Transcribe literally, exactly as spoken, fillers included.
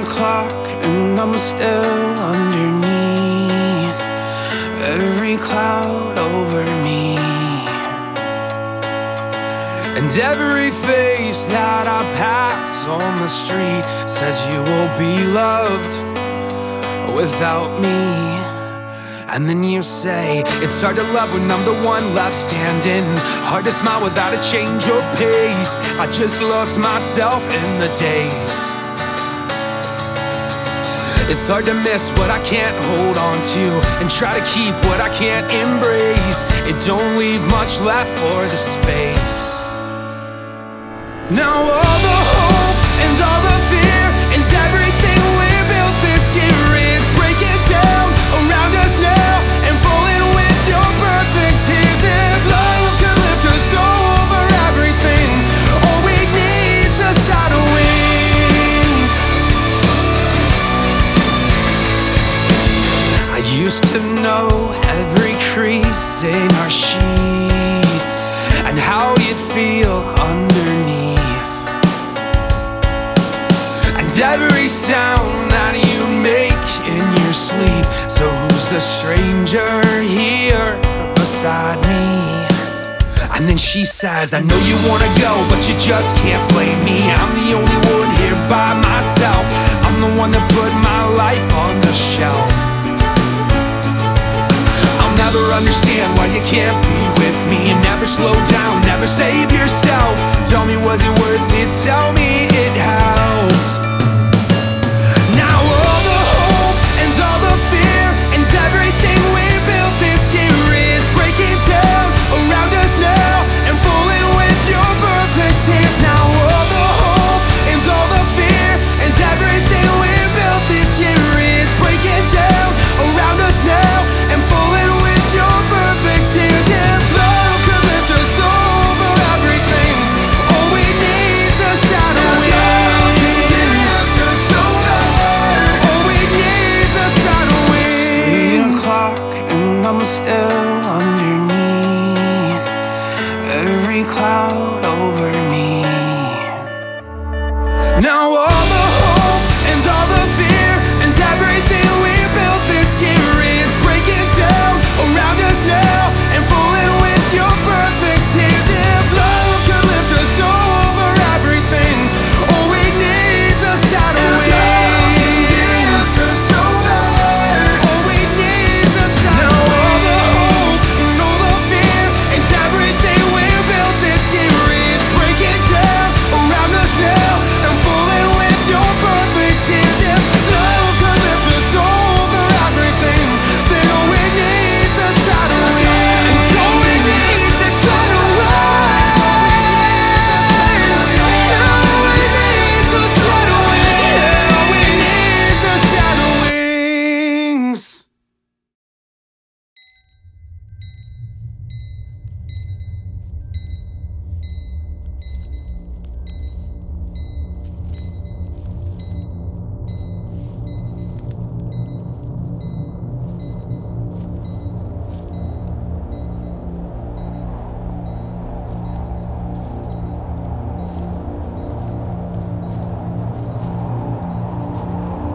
o'clock and I'm still underneath every cloud over me, and every face that I pass on the street says you will be loved without me. And then you say, it's hard to love when I'm the one left standing, hard to smile without a change of pace. I just lost myself in the days. It's hard to miss what I can't hold on to, and try to keep what I can't embrace. It don't leave much left for the space. Now all the hope and all the fear and everything we built this year is breaking down around us now and falling with your perfect tears. If love could lift us over everything, all we need's a shot of wings. I used to know every crease in our sheets and how you'd feel underneath, and every sound that you make in your sleep. So who's the stranger here beside me? And then she says, I know you wanna go, but you just can't blame me. I'm the only one here by myself. I'm the one that put my life on the shelf. I'll never understand why you can't be with me, and never slow down, never save yourself. Tell me, was it worth it? Tell me it helped. Now all the hope and all the fear and everything we built this year is breaking down around us now and falling with your perfect tears. Now all the hope and all the fear and everything we built this year is breaking down around us now and falling with your perfect tears. If love could lift us over everything, all we need's a shot of wings. All we need's a shot of wings. It's three o'clock and I'm still underneath every cloud over me. Now all